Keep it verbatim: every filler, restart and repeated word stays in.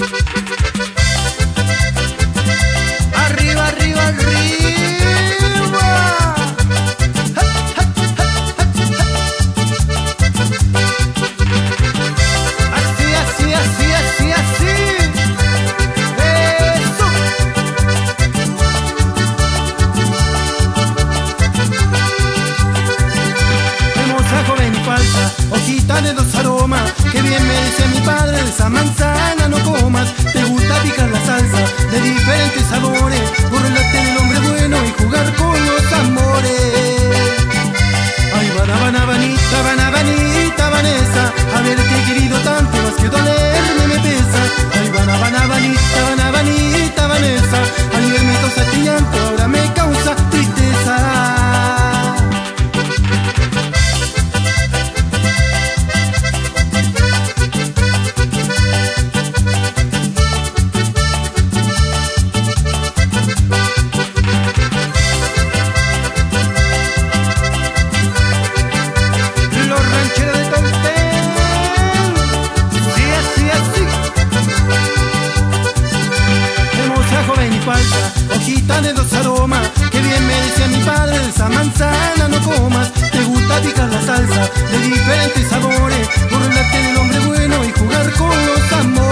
Arriba, arriba, arriba. Así, así, así, así, así. Eso. Hermosa joven y falsa, hojita de dos aromas, que bien me decía mi padre, de esa manzana no comas. Te gusta picar la salsa de diferentes sabores, burlarte del hombre bueno y jugar con los amores. Ay, Vanessa, Vanessa, Vanessa, Vanessa, haberte querido tanto más que dolerme me pesa. Ay, Vanessa, Vanessa, Vanessa, Vanessa, al verme causa tu llanto, ahora me causa tristeza. Falsa, hojita de dos aromas, que bien me decía mi padre, de esa manzana no comas. Te gusta picar la salsa de diferentes sabores, burlarte del hombre bueno y jugar con los amores.